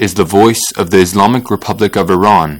is the voice of the Islamic Republic of Iran.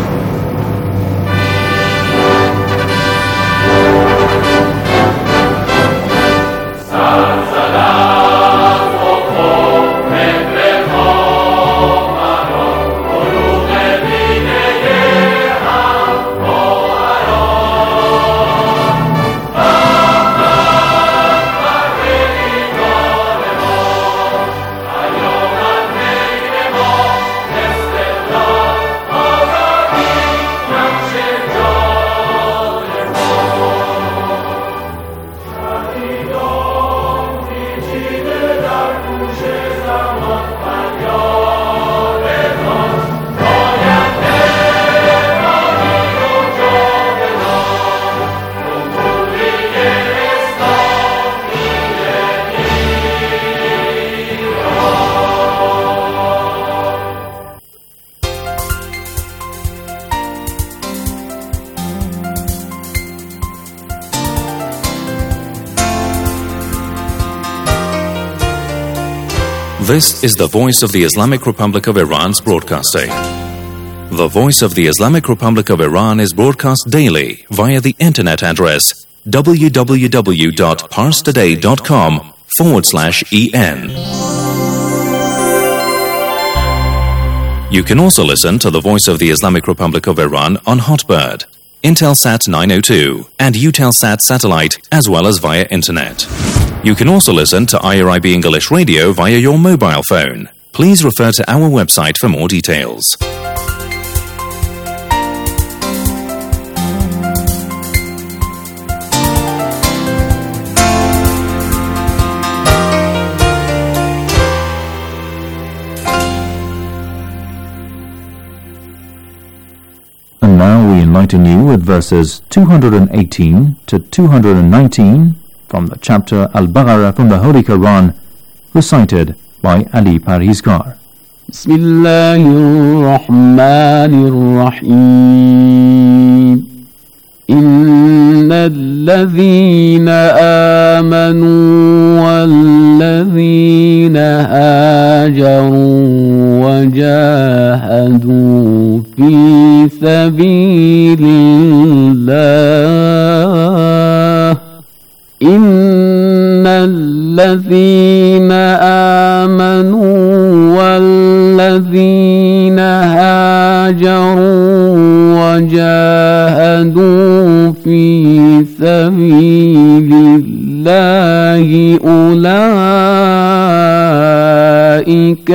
This is the Voice of the Islamic Republic of Iran's broadcasting. The Voice of the Islamic Republic of Iran is broadcast daily via the internet address www.parstoday.com/en. You can also listen to the Voice of the Islamic Republic of Iran on Hotbird, Intelsat 902, and Eutelsat satellite, as well as via internet. You can also listen to IRIB English Radio via your mobile phone. Please refer to our website for more details. And now we enlighten you with verses 218 to 219 from the chapter Al-Baqarah from the Holy Quran, recited by Ali Parhizgar. Bismillahirrahmanirrahim. Innalladhina amanu walladhina hajaru wajahadu fi sabilillah. إن الذين آمنوا والذين هاجروا وجاهدوا في سبيل الله أولئك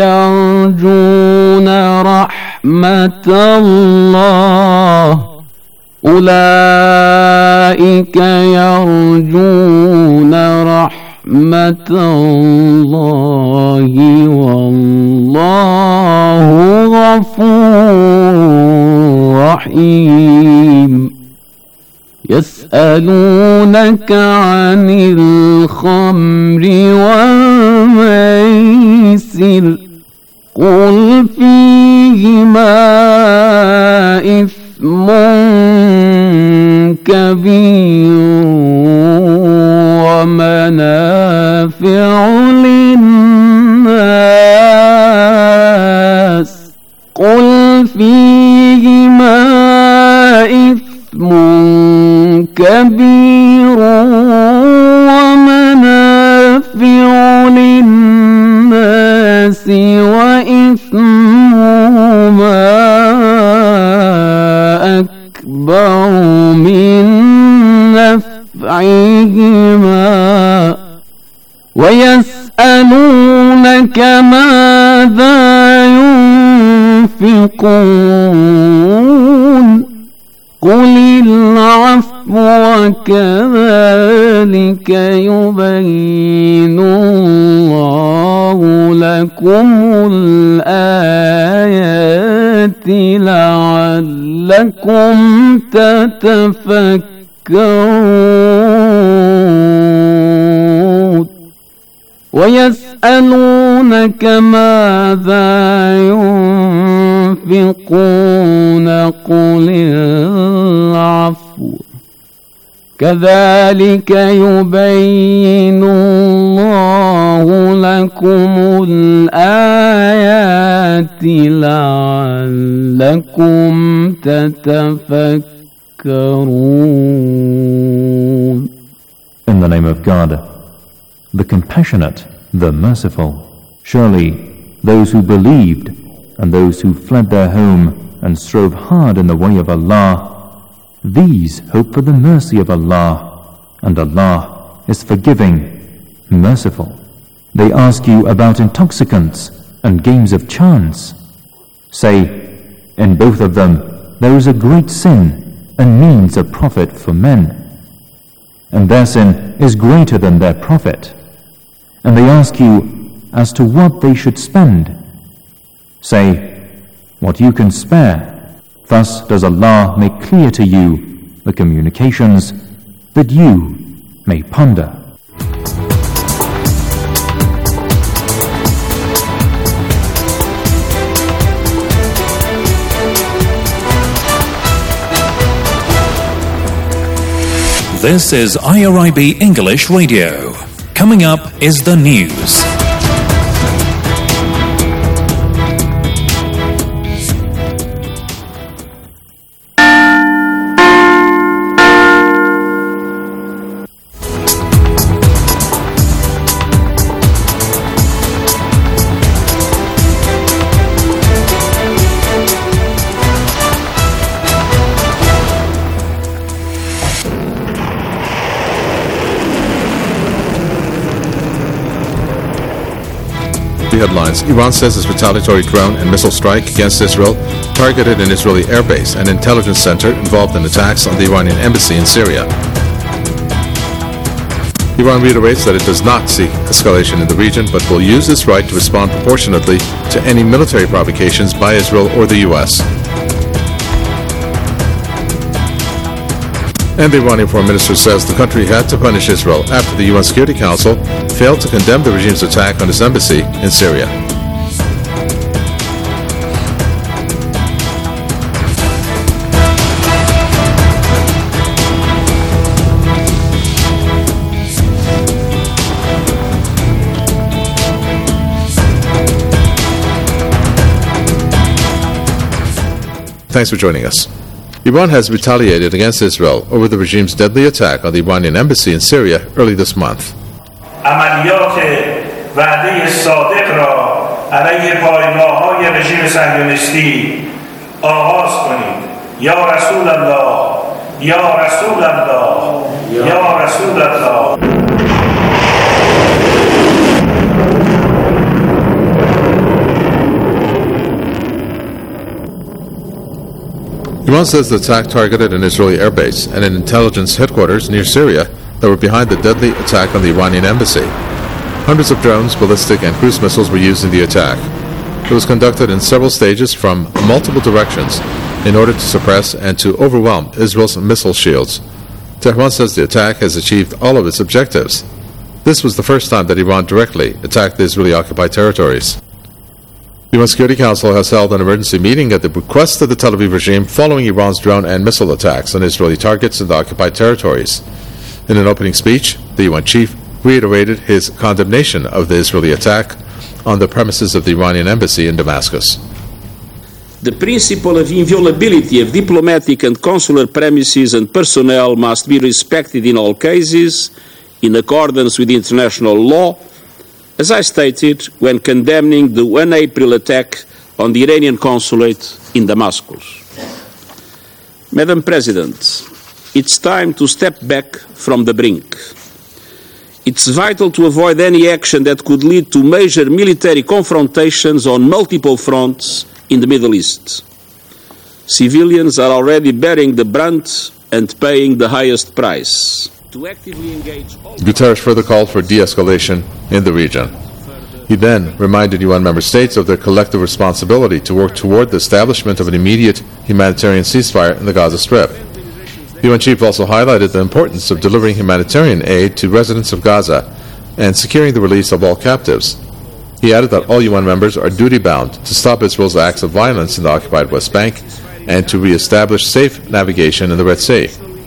يرجون رحمة الله أولئك يرجون رحمة الله والله غفور رحيم يسألونك عن الخمر والميسر قل فيهما إثم كبير ومنافع للناس قل فيهما إثم كبير ومنافع للناس وإثمهما أكبر من نفعهما ويسألونك ماذا ينفقون قل العفو وكذلك يبين الله لكم الآيات لعلكم تتفكرون ويسألونك ماذا ينفقون قل العفو كذلك يبين الله لكم الآيات لعلكم تتفكرون. In the name of God, the compassionate, the merciful. Surely those who believed and those who fled their home and strove hard in the way of Allah, these hope for the mercy of Allah, and Allah is forgiving, merciful. They ask you about intoxicants and games of chance. Say, in both of them there is a great sin and means of profit for men, and their sin is greater than their profit. And they ask you as to what they should spend. Say, what you can spare. Thus does Allah make clear to you the communications that you may ponder. This is IRIB English Radio. Coming up is the news. Headlines. Iran says its retaliatory drone and missile strike against Israel targeted an Israeli airbase and intelligence center involved in attacks on the Iranian embassy in Syria. Iran reiterates that it does not seek escalation in the region, but will use its right to respond proportionately to any military provocations by Israel or the U.S. And the Iranian foreign minister says the country had to punish Israel after the UN Security Council failed to condemn the regime's attack on its embassy in Syria. Thanks for joining us. Iran has retaliated against Israel over the regime's deadly attack on the Iranian embassy in Syria early this month. عملیات وعده صادق را علیه پایگاه‌های رژیم صهیونیستی آغاز کنید. یا رسول الله، یا رسول الله، یا رسول الله. Iran says the attack targeted an Israeli airbase and an intelligence headquarters near Syria that were behind the deadly attack on the Iranian embassy. Hundreds of drones, ballistic, and cruise missiles were used in the attack. It was conducted in several stages from multiple directions in order to suppress and to overwhelm Israel's missile shields. Tehran says the attack has achieved all of its objectives. This was the first time that Iran directly attacked the Israeli-occupied territories. The UN Security Council has held an emergency meeting at the request of the Tel Aviv regime following Iran's drone and missile attacks on Israeli targets in the occupied territories. In an opening speech, the UN chief reiterated his condemnation of the Israeli attack on the premises of the Iranian embassy in Damascus. The principle of inviolability of diplomatic and consular premises and personnel must be respected in all cases, in accordance with international law, as I stated when condemning the 1 April attack on the Iranian consulate in Damascus. Madam President, it's time to step back from the brink. It's vital to avoid any action that could lead to major military confrontations on multiple fronts in the Middle East. Civilians are already bearing the brunt and paying the highest price. To actively engage all Guterres further called for de-escalation in the region. He then reminded UN member states of their collective responsibility to work toward the establishment of an immediate humanitarian ceasefire in the Gaza Strip. The UN chief also highlighted the importance of delivering humanitarian aid to residents of Gaza and securing the release of all captives. He added that all UN members are duty-bound to stop Israel's acts of violence in the occupied West Bank and to re-establish safe navigation in the Red Sea.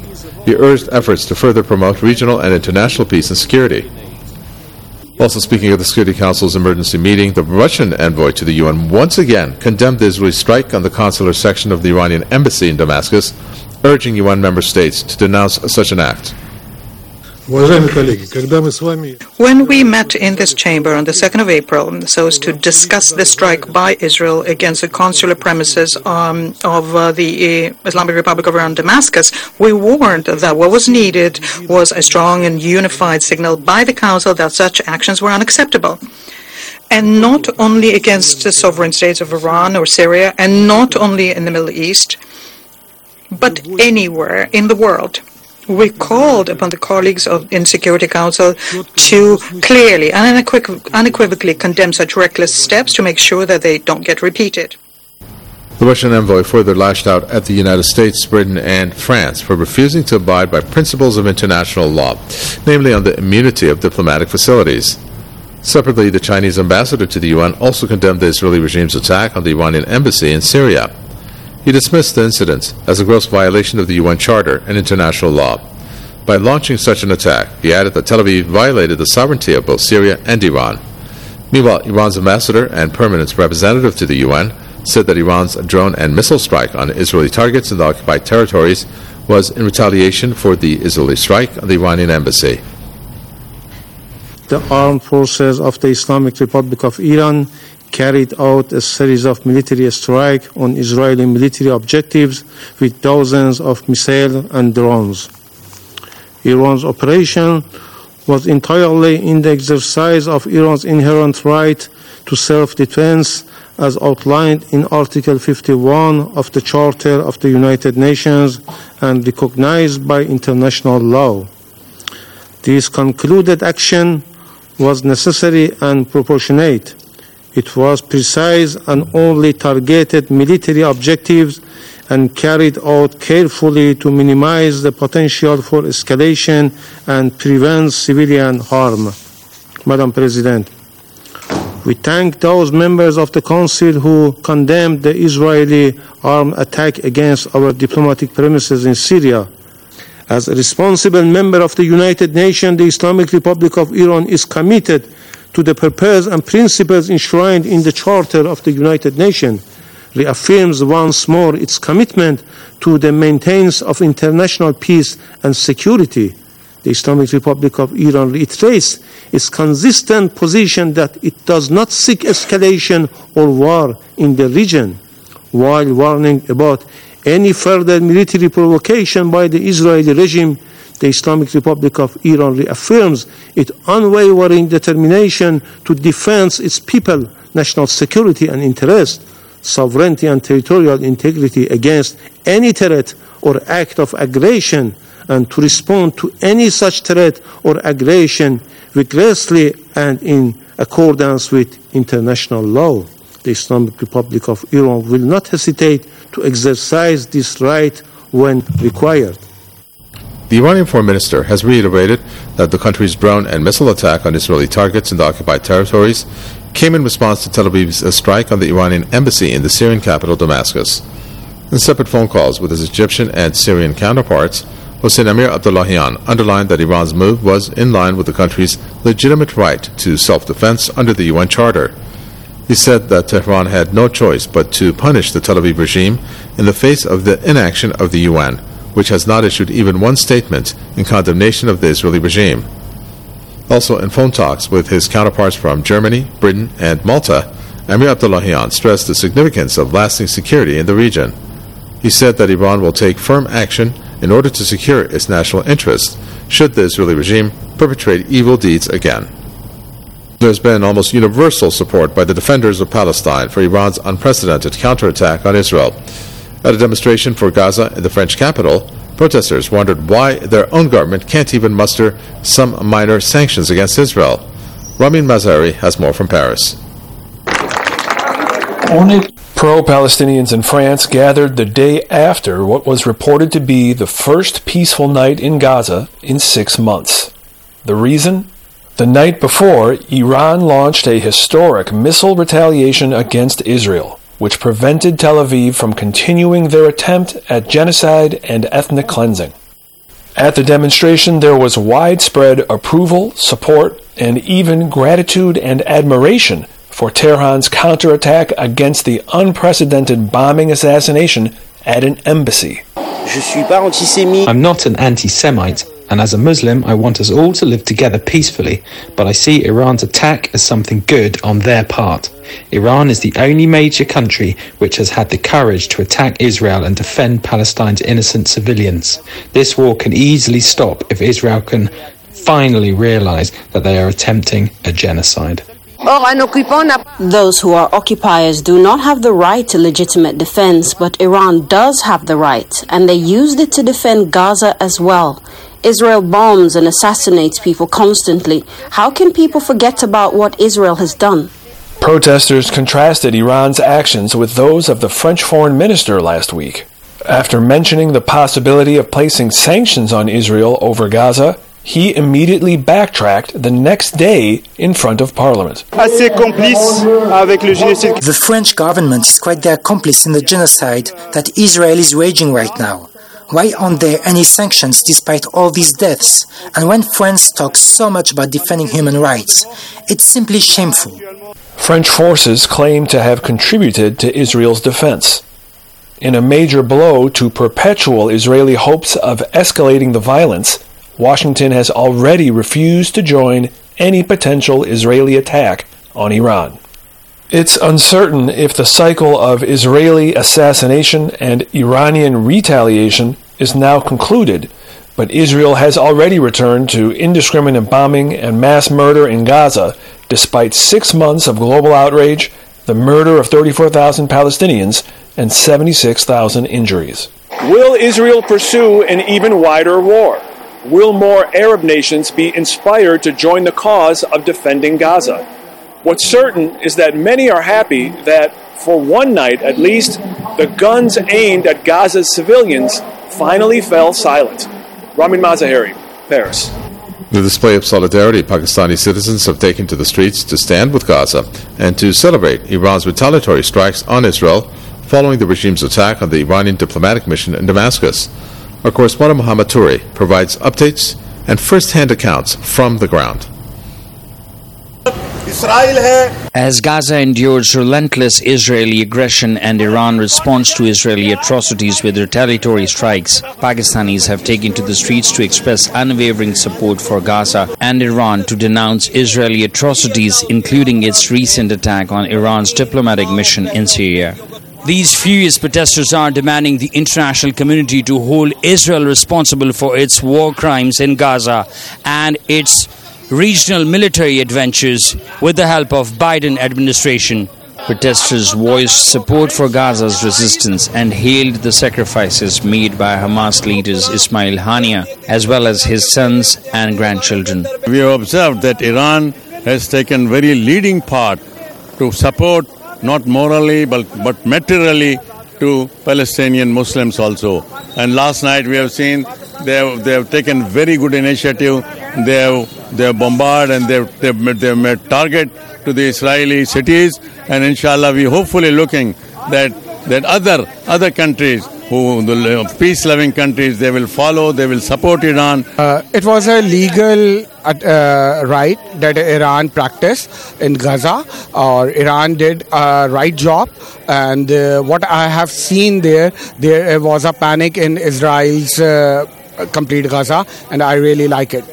He urged efforts to further promote regional and international peace and security. Also speaking at the Security Council's emergency meeting, the Russian envoy to the UN once again condemned the Israeli strike on the consular section of the Iranian embassy in Damascus, urging UN member states to denounce such an act. When we met in this chamber on the 2nd of April so as to discuss the strike by Israel against the consular premises of the Islamic Republic of Iran, Damascus, we warned that what was needed was a strong and unified signal by the Council that such actions were unacceptable. And not only against the sovereign states of Iran or Syria, and not only in the Middle East, but anywhere in the world. We called upon the colleagues in Security Council to clearly and unequivocally condemn such reckless steps to make sure that they don't get repeated. The Russian envoy further lashed out at the United States, Britain, and France for refusing to abide by principles of international law, namely on the immunity of diplomatic facilities. Separately, the Chinese ambassador to the UN also condemned the Israeli regime's attack on the Iranian embassy in Syria. He dismissed the incident as a gross violation of the UN Charter and international law. By launching such an attack, he added that Tel Aviv violated the sovereignty of both Syria and Iran. Meanwhile, Iran's ambassador and permanent representative to the UN said that Iran's drone and missile strike on Israeli targets in the occupied territories was in retaliation for the Israeli strike on the Iranian embassy. The armed forces of the Islamic Republic of Iran carried out a series of military strikes on Israeli military objectives with dozens of missiles and drones. Iran's operation was entirely in the exercise of Iran's inherent right to self-defense as outlined in Article 51 of the Charter of the United Nations and recognized by international law. This concluded action was necessary and proportionate. It was precise and only targeted military objectives and carried out carefully to minimize the potential for escalation and prevent civilian harm. Madam President, we thank those members of the Council who condemned the Israeli armed attack against our diplomatic premises in Syria. As a responsible member of the United Nations, the Islamic Republic of Iran is committed to the purpose and principles enshrined in the Charter of the United Nations, reaffirms once more its commitment to the maintenance of international peace and security. The Islamic Republic of Iran reiterates its consistent position that it does not seek escalation or war in the region, while warning about any further military provocation by the Israeli regime. The Islamic Republic of Iran reaffirms its unwavering determination to defend its people, national security and interest, sovereignty and territorial integrity against any threat or act of aggression, and to respond to any such threat or aggression vigorously and in accordance with international law. The Islamic Republic of Iran will not hesitate to exercise this right when required. The Iranian Foreign Minister has reiterated that the country's drone and missile attack on Israeli targets in the occupied territories came in response to Tel Aviv's strike on the Iranian embassy in the Syrian capital Damascus. In separate phone calls with his Egyptian and Syrian counterparts, Hossein Amir Abdullahian underlined that Iran's move was in line with the country's legitimate right to self-defense under the UN Charter. He said that Tehran had no choice but to punish the Tel Aviv regime in the face of the inaction of the UN, which has not issued even one statement in condemnation of the Israeli regime. Also, in phone talks with his counterparts from Germany, Britain, and Malta, Amir Abdullahian stressed the significance of lasting security in the region. He said that Iran will take firm action in order to secure its national interests should the Israeli regime perpetrate evil deeds again. There's been almost universal support by the defenders of Palestine for Iran's unprecedented counterattack on Israel. At a demonstration for Gaza in the French capital, protesters wondered why their own government can't even muster some minor sanctions against Israel. Ramin Mazari has more from Paris. Pro-Palestinians in France gathered the day after what was reported to be the first peaceful night in Gaza in 6 months. The reason? The night before, Iran launched a historic missile retaliation against Israel, which prevented Tel Aviv from continuing their attempt at genocide and ethnic cleansing. At the demonstration, there was widespread approval, support, and even gratitude and admiration for Tehran's counterattack against the unprecedented bombing assassination at an embassy. I'm not an anti-Semite, and as a Muslim, I want us all to live together peacefully, but I see Iran's attack as something good on their part. Iran is the only major country which has had the courage to attack Israel and defend Palestine's innocent civilians. This war can easily stop if Israel can finally realize that they are attempting a genocide. Those who are occupiers do not have the right to legitimate defense, but Iran does have the right, and they used it to defend Gaza as well. Israel bombs and assassinates people constantly. How can people forget about what Israel has done? Protesters contrasted Iran's actions with those of the French foreign minister last week. After mentioning the possibility of placing sanctions on Israel over Gaza, he immediately backtracked the next day in front of Parliament. The French government is quite the accomplice in the genocide that Israel is waging right now. Why aren't there any sanctions despite all these deaths? And when France talks so much about defending human rights, it's simply shameful. French forces claim to have contributed to Israel's defense. In a major blow to perpetual Israeli hopes of escalating the violence, Washington has already refused to join any potential Israeli attack on Iran. It's uncertain if the cycle of Israeli assassination and Iranian retaliation is now concluded, but Israel has already returned to indiscriminate bombing and mass murder in Gaza, despite 6 months of global outrage, the murder of 34,000 Palestinians, and 76,000 injuries. Will Israel pursue an even wider war? Will more Arab nations be inspired to join the cause of defending Gaza? What's certain is that many are happy that, for one night at least, the guns aimed at Gaza's civilians finally fell silent. Ramin Mazaheri, Paris. The display of solidarity Pakistani citizens have taken to the streets to stand with Gaza and to celebrate Iran's retaliatory strikes on Israel following the regime's attack on the Iranian diplomatic mission in Damascus. Our correspondent Mohammed Toure provides updates and first-hand accounts from the ground. As Gaza endures relentless Israeli aggression and Iran responds to Israeli atrocities with retaliatory strikes, Pakistanis have taken to the streets to express unwavering support for Gaza and Iran, to denounce Israeli atrocities, including its recent attack on Iran's diplomatic mission in Syria. These furious protesters are demanding the international community to hold Israel responsible for its war crimes in Gaza and its regional military adventures with the help of Biden administration. Protesters voiced support for Gaza's resistance and hailed the sacrifices made by Hamas leaders Ismail Haniyeh, as well as his sons and grandchildren. We have observed that Iran has taken very leading part to support, not morally but materially, to Palestinian Muslims also. And last night we have seen they have taken very good initiative. They have bombarded and they have made target to the Israeli cities. And inshallah, we hopefully looking that other countries, the peace-loving countries, they will follow, they will support Iran. It was a legal right that Iran practiced in Gaza, or Iran did a right job. And what I have seen there was a panic in Israel's complete Gaza, and I really like it.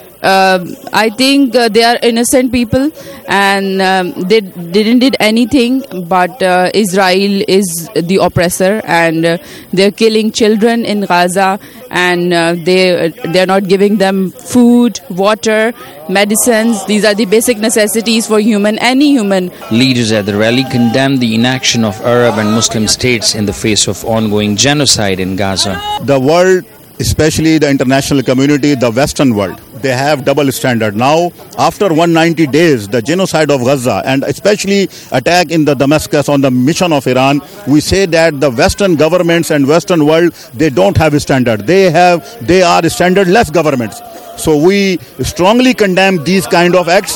I think they are innocent people, and they didn't did anything, but Israel is the oppressor, and they're killing children in Gaza, and they're not giving them food, water, medicines. These are the basic necessities for any human. Leaders at the rally condemned the inaction of Arab and Muslim states in the face of ongoing genocide in Gaza. The world, especially the international community, the Western world, they have double standard. Now, after 190 days, the genocide of Gaza and especially attack in the Damascus on the mission of Iran, we say that the Western governments and Western world, they don't have a standard. They are standardless governments. So we strongly condemn these kind of acts,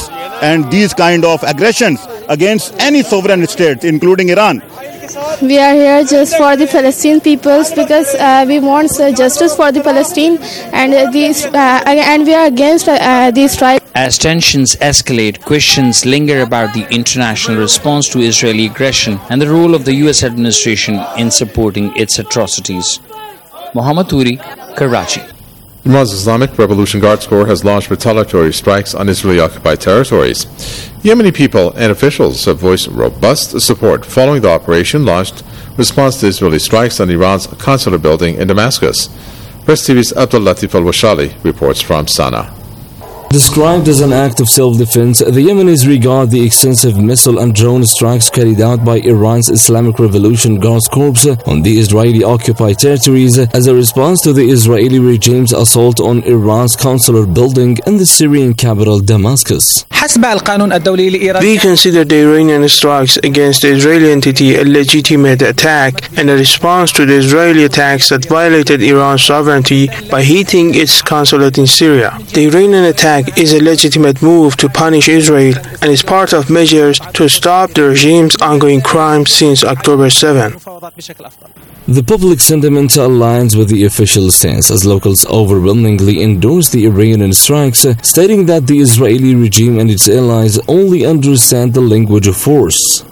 and these kind of aggressions against any sovereign state, including Iran. We are here just for the Palestinian peoples because we want justice for the Palestine and we are against these strikes. As tensions escalate, questions linger about the international response to Israeli aggression and the role of the U.S. administration in supporting its atrocities. Mohammad Turi, Karachi. Iran's Islamic Revolution Guards Corps has launched retaliatory strikes on Israeli-occupied territories. Yemeni people and officials have voiced robust support following the operation launched in response to Israeli strikes on Iran's consular building in Damascus. Press TV's Abdul Latif Al-Washali reports from Sana'a. Described as an act of self-defense, the Yemenis regard the extensive missile and drone strikes carried out by Iran's Islamic Revolution Guards Corps on the Israeli-occupied territories as a response to the Israeli regime's assault on Iran's consular building in the Syrian capital Damascus. We consider the Iranian strikes against the Israeli entity a legitimate attack and a response to the Israeli attacks that violated Iran's sovereignty by hitting its consulate in Syria. The Iranian attack is a legitimate move to punish Israel and is part of measures to stop the regime's ongoing crimes since October 7. The public sentiment aligns with the official stance as locals overwhelmingly endorse the Iranian strikes, stating that the Israeli regime and its allies only understand the language of force.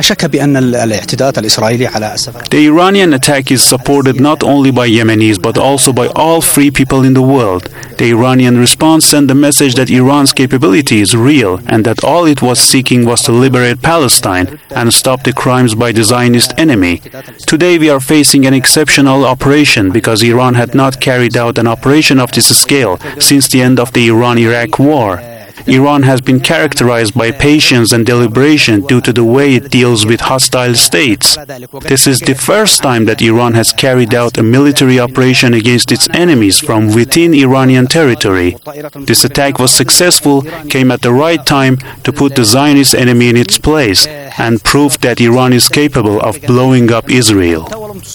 The Iranian attack is supported not only by Yemenis but also by all free people in the world. The Iranian response sent the message that Iran's capability is real and that all it was seeking was to liberate Palestine and stop the crimes by the Zionist enemy. Today we are facing an exceptional operation because Iran had not carried out an operation of this scale since the end of the Iran-Iraq war. Iran has been characterized by patience and deliberation due to the way it deals with hostile states. This is the first time that Iran has carried out a military operation against its enemies from within Iranian territory. This attack was successful, came at the right time to put the Zionist enemy in its place, and proved that Iran is capable of blowing up Israel.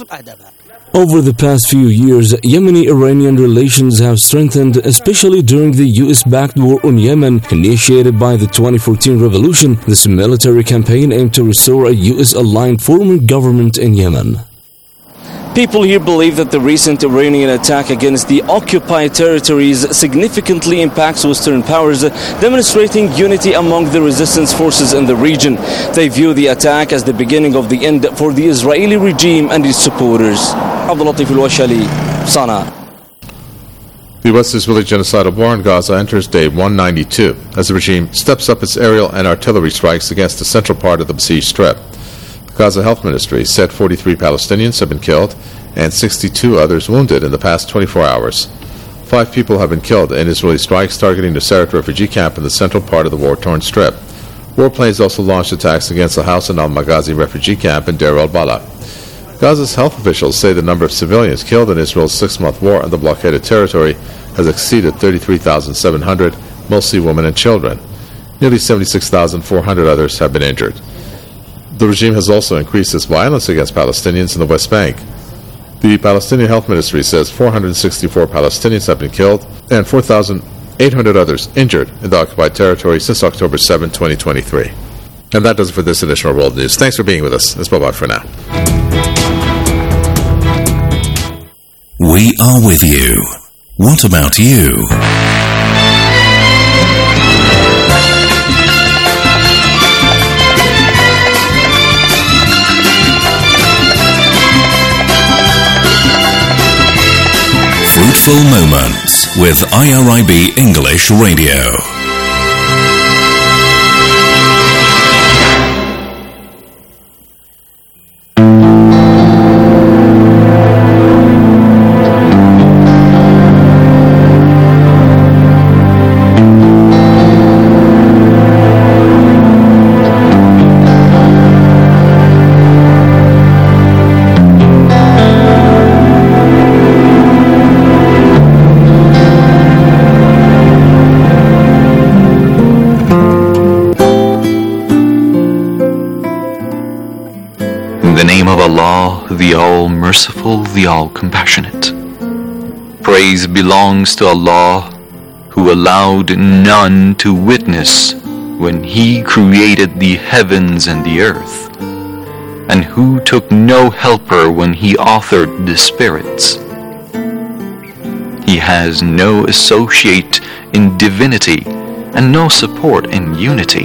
Over the past few years, Yemeni-Iranian relations have strengthened, especially during the U.S.-backed war on Yemen, initiated by the 2014 revolution. This military campaign aimed to restore a U.S.-aligned former government in Yemen. People here believe that the recent Iranian attack against the occupied territories significantly impacts Western powers, demonstrating unity among the resistance forces in the region. They view the attack as the beginning of the end for the Israeli regime and its supporters. Abdul Latif Al-Washali, Sana'a. The U.S. Israeli genocidal war in Gaza enters day 192 as the regime steps up its aerial and artillery strikes against the central part of the besieged Strip. The Gaza Health Ministry said 43 Palestinians have been killed and 62 others wounded in the past 24 hours. 5 people have been killed in Israeli strikes targeting the Seret refugee camp in the central part of the war-torn Strip. Warplanes also launched attacks against the Hausan al-Maghazi refugee camp in Deir al-Balah. Gaza's health officials say the number of civilians killed in Israel's 6-month war on the blockaded territory has exceeded 33,700, mostly women and children. Nearly 76,400 others have been injured. The regime has also increased its violence against Palestinians in the West Bank. The Palestinian Health Ministry says 464 Palestinians have been killed and 4,800 others injured in the occupied territory since October 7, 2023. And that does it for this edition of World News. Thanks for being with us. It's bye-bye for now. We are with you. What about you? Fruitful Moments with IRIB English Radio. The All-Merciful, the All-Compassionate. Praise belongs to Allah, who allowed none to witness when he created the heavens and the earth, and who took no helper when he authored the spirits. He has no associate in divinity and no support in unity.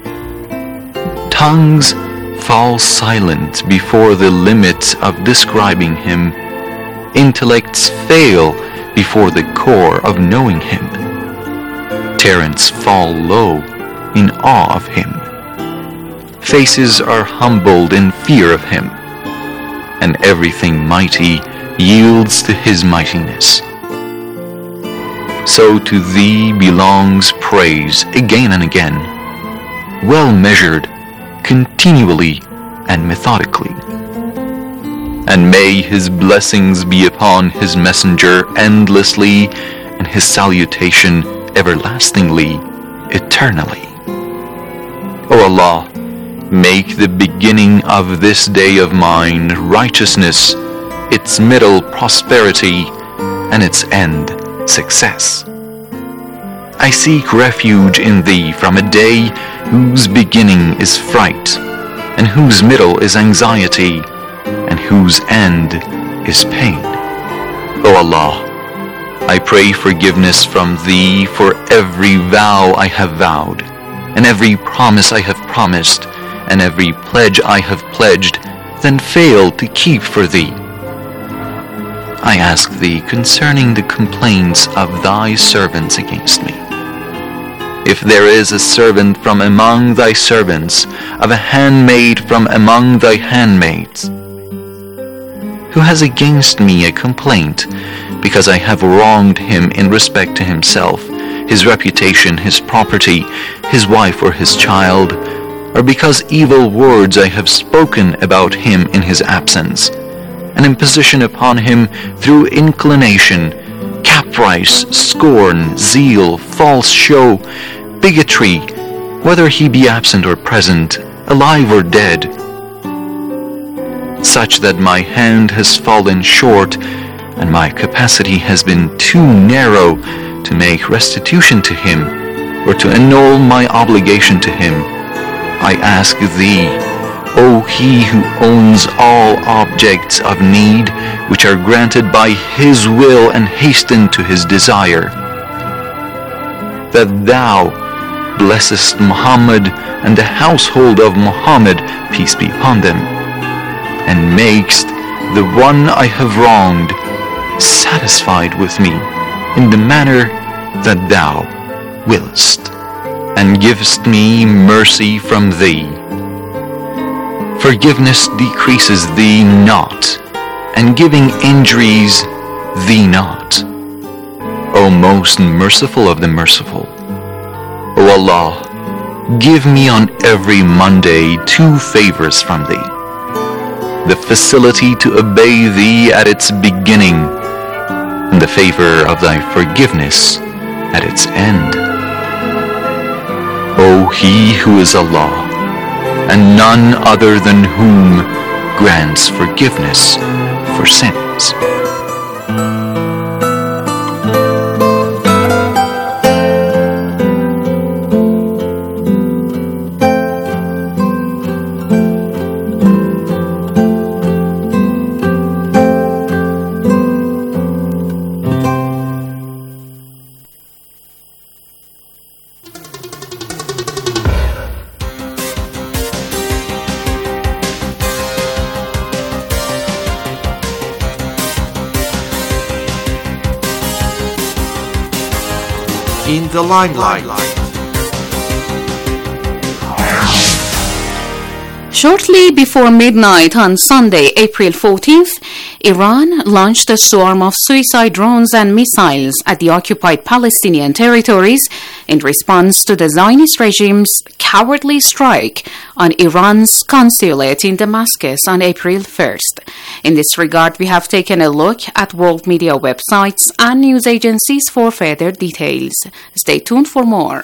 Tongues fall silent before the limits of describing him. Intellects fail before the core of knowing him. Parents fall low in awe of him. Faces are humbled in fear of him, and everything mighty yields to his mightiness. So to thee belongs praise again and again, well measured, continually and methodically. And may his blessings be upon his messenger endlessly, and his salutation everlastingly, eternally. O Allah, make the beginning of this day of mine righteousness, its middle prosperity, and its end success. I seek refuge in thee from a day whose beginning is fright, and whose middle is anxiety, and whose end is pain. O Allah, I pray forgiveness from thee for every vow I have vowed, and every promise I have promised, and every pledge I have pledged, then failed to keep for thee. I ask thee concerning the complaints of thy servants against me. If there is a servant from among thy servants, of a handmaid from among thy handmaids, who has against me a complaint, because I have wronged him in respect to himself, his reputation, his property, his wife or his child, or because evil words I have spoken about him in his absence, an imposition upon him through inclination, caprice, scorn, zeal, false show, bigotry, whether he be absent or present, alive or dead, such that my hand has fallen short and my capacity has been too narrow to make restitution to him or to annul my obligation to him, I ask thee, O he who owns all objects of need which are granted by his will and hasten to his desire, that thou blessest Muhammad and the household of Muhammad, peace be upon them, and makest the one I have wronged satisfied with me in the manner that thou willest, and givest me mercy from thee. Forgiveness decreases thee not, and giving injuries thee not. O most merciful of the merciful, O Allah, give me on every Monday 2 favors from thee: the facility to obey thee at its beginning, and the favor of thy forgiveness at its end. O he who is Allah, and none other than whom grants forgiveness for sins. In the limelight. Shortly before midnight on Sunday, April 14th, Iran launched a swarm of suicide drones and missiles at the occupied Palestinian territories in response to the Zionist regime's cowardly strike on Iran's consulate in Damascus on April 1st. In this regard, we have taken a look at world media websites and news agencies for further details. Stay tuned for more.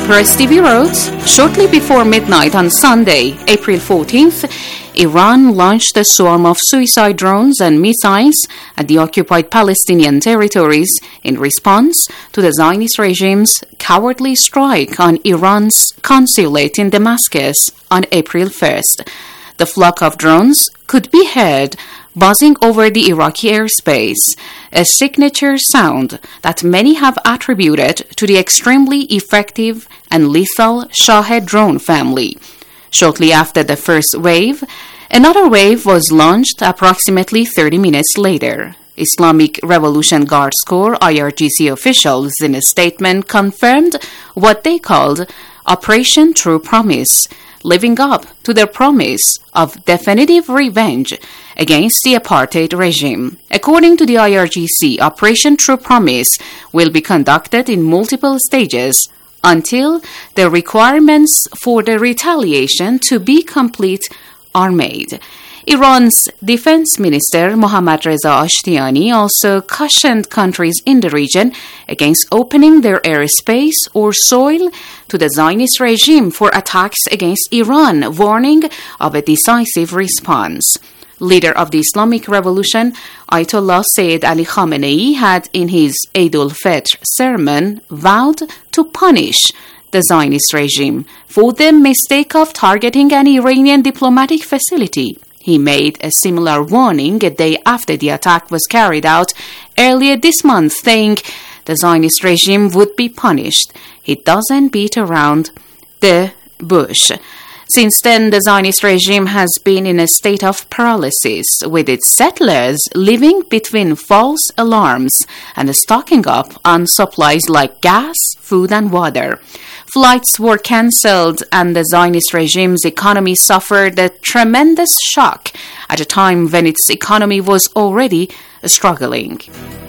Press TV wrote, shortly before midnight on Sunday, April 14th, Iran launched a swarm of suicide drones and missiles at the occupied Palestinian territories in response to the Zionist regime's cowardly strike on Iran's consulate in Damascus on April 1st. The flock of drones could be heard buzzing over the Iraqi airspace, a signature sound that many have attributed to the extremely effective and lethal Shahed drone family. Shortly after the first wave, another wave was launched approximately 30 minutes later. Islamic Revolution Guards Corps IRGC officials in a statement confirmed what they called Operation True Promise, living up to their promise of definitive revenge against the apartheid regime. According to the IRGC, Operation True Promise will be conducted in multiple stages until the requirements for the retaliation to be complete are made. Iran's defense minister Mohammad Reza Ashtiani also cautioned countries in the region against opening their airspace or soil to the Zionist regime for attacks against Iran, warning of a decisive response. Leader of the Islamic Revolution, Ayatollah Sayyid Ali Khamenei, had in his Eid al-Fitr sermon vowed to punish the Zionist regime for the mistake of targeting an Iranian diplomatic facility. He made a similar warning a day after the attack was carried out earlier this month, saying the Zionist regime would be punished. He doesn't beat around the bush. Since then, the Zionist regime has been in a state of paralysis, with its settlers living between false alarms and stocking up on supplies like gas, food, and water. Flights were cancelled, and the Zionist regime's economy suffered a tremendous shock at a time when its economy was already struggling.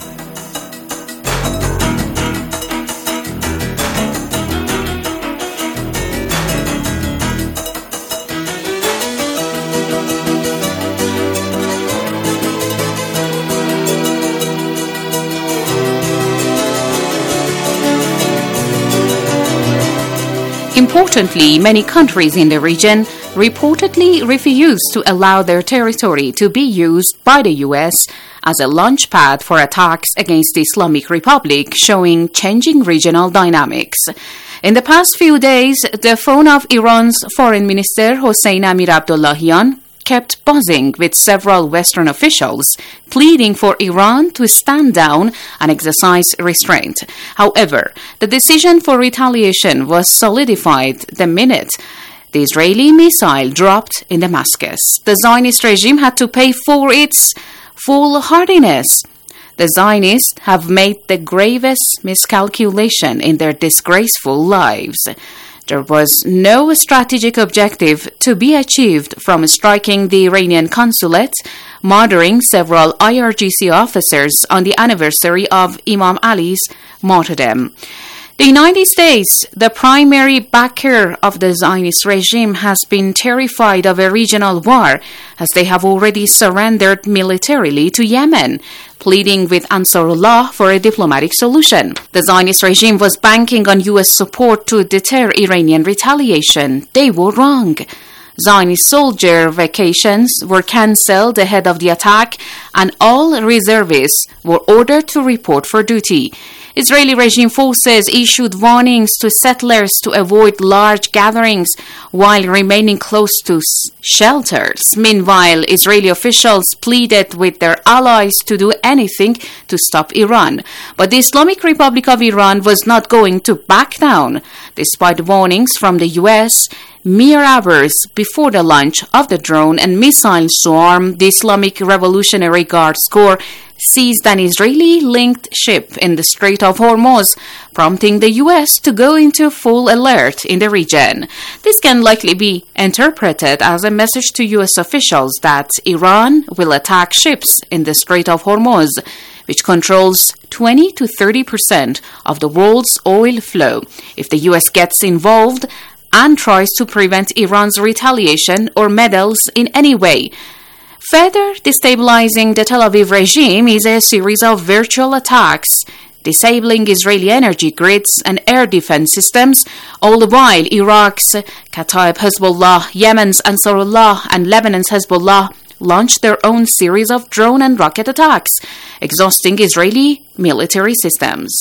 Importantly, many countries in the region reportedly refused to allow their territory to be used by the U.S. as a launchpad for attacks against the Islamic Republic, showing changing regional dynamics. In the past few days, the phone of Iran's Foreign Minister Hossein Amir Abdollahian kept buzzing with several Western officials, pleading for Iran to stand down and exercise restraint. However, the decision for retaliation was solidified the minute the Israeli missile dropped in Damascus. The Zionist regime had to pay for its foolhardiness. The Zionists have made the gravest miscalculation in their disgraceful lives. There was no strategic objective to be achieved from striking the Iranian consulate, murdering several IRGC officers on the anniversary of Imam Ali's martyrdom. The United States, the primary backer of the Zionist regime, has been terrified of a regional war, as they have already surrendered militarily to Yemen, pleading with Ansarullah for a diplomatic solution. The Zionist regime was banking on U.S. support to deter Iranian retaliation. They were wrong. Zionist soldier vacations were cancelled ahead of the attack, and all reservists were ordered to report for duty. Israeli regime forces issued warnings to settlers to avoid large gatherings while remaining close to shelters. Meanwhile, Israeli officials pleaded with their allies to do anything to stop Iran. But the Islamic Republic of Iran was not going to back down. Despite warnings from the U.S., mere hours before the launch of the drone and missile swarm, the Islamic Revolutionary Guards Corps seized an Israeli-linked ship in the Strait of Hormuz, prompting the U.S. to go into full alert in the region. This can likely be interpreted as a message to U.S. officials that Iran will attack ships in the Strait of Hormuz, which controls 20 to 30% of the world's oil flow, if the U.S. gets involved and tries to prevent Iran's retaliation or meddles in any way. Further destabilizing the Tel Aviv regime is a series of virtual attacks disabling Israeli energy grids and air defense systems, all the while Iraq's Kataib Hezbollah, Yemen's Ansarullah, and Lebanon's Hezbollah launched their own series of drone and rocket attacks, exhausting Israeli military systems.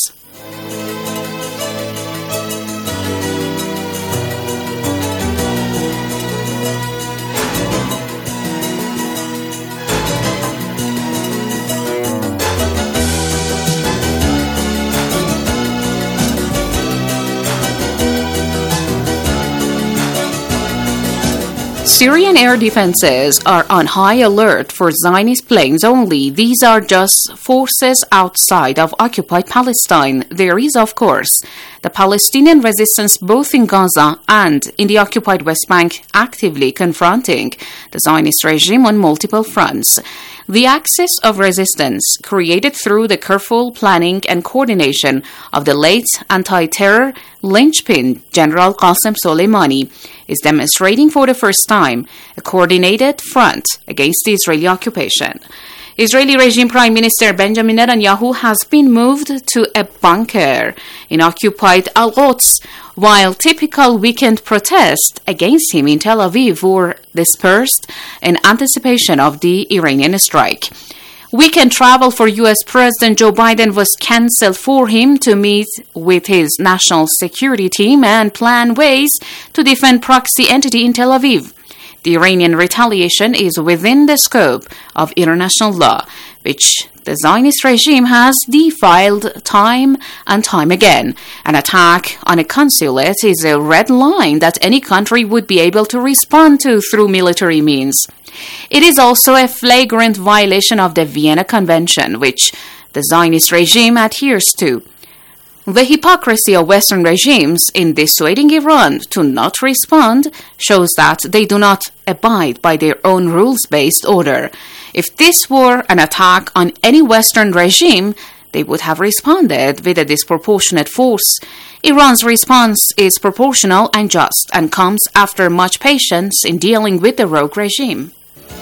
Syrian air defenses are on high alert for Zionist planes only. These are just forces outside of occupied Palestine. There is, of course, the Palestinian resistance both in Gaza and in the occupied West Bank actively confronting the Zionist regime on multiple fronts. The axis of resistance, created through the careful planning and coordination of the late anti-terror linchpin General Qasem Soleimani, is demonstrating for the first time a coordinated front against the Israeli occupation. Israeli regime Prime Minister Benjamin Netanyahu has been moved to a bunker in occupied Al-Quds, while typical weekend protests against him in Tel Aviv were dispersed in anticipation of the Iranian strike. Weekend travel for U.S. President Joe Biden was cancelled for him to meet with his national security team and plan ways to defend proxy entity in Tel Aviv. The Iranian retaliation is within the scope of international law, which the Zionist regime has defied time and time again. An attack on a consulate is a red line that any country would be able to respond to through military means. It is also a flagrant violation of the Vienna Convention, which the Zionist regime adheres to. The hypocrisy of Western regimes in dissuading Iran to not respond shows that they do not abide by their own rules-based order. If this were an attack on any Western regime, they would have responded with a disproportionate force. Iran's response is proportional and just and comes after much patience in dealing with the rogue regime.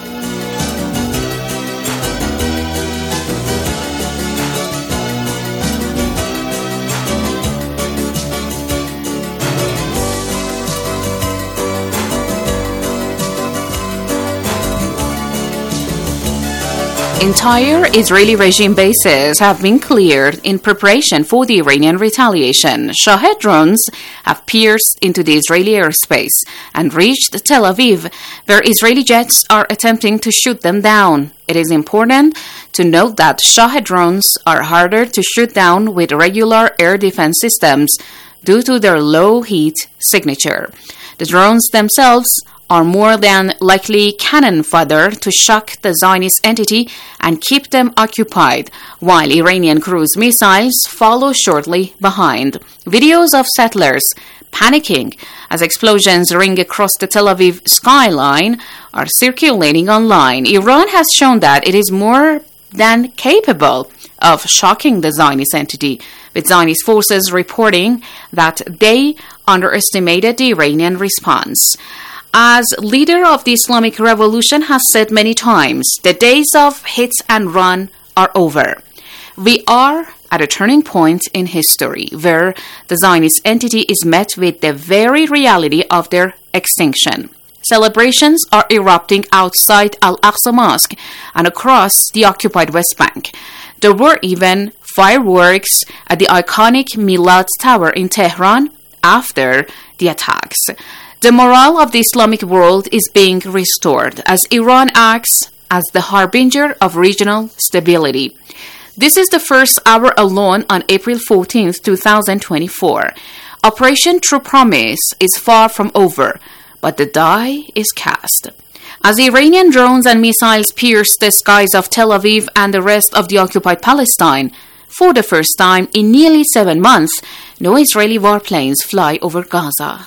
Entire Israeli regime bases have been cleared in preparation for the Iranian retaliation. Shahed drones have pierced into the Israeli airspace and reached Tel Aviv, where Israeli jets are attempting to shoot them down. It is important to note that Shahed drones are harder to shoot down with regular air defense systems due to their low heat signature. The drones themselves are more than likely cannon fodder to shock the Zionist entity and keep them occupied, while Iranian cruise missiles follow shortly behind. Videos of settlers panicking as explosions ring across the Tel Aviv skyline are circulating online. Iran has shown that it is more than capable of shocking the Zionist entity, with Zionist forces reporting that they underestimated the Iranian response. As leader of the Islamic Revolution has said many times, the days of hit and run are over. We are at a turning point in history where the Zionist entity is met with the very reality of their extinction. Celebrations are erupting outside Al-Aqsa Mosque and across the occupied West Bank. There were even fireworks at the iconic Milad Tower in Tehran after the attacks. The morale of the Islamic world is being restored as Iran acts as the harbinger of regional stability. This is the first hour alone on April 14, 2024. Operation True Promise is far from over, but the die is cast. As Iranian drones and missiles pierce the skies of Tel Aviv and the rest of the occupied Palestine, for the first time in nearly 7 months, no Israeli warplanes fly over Gaza.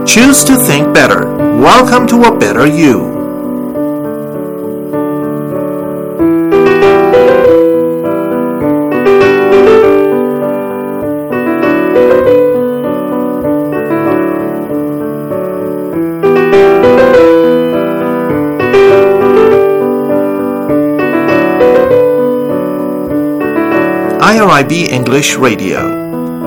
Choose to think better. Welcome to a better you. IRIB English Radio.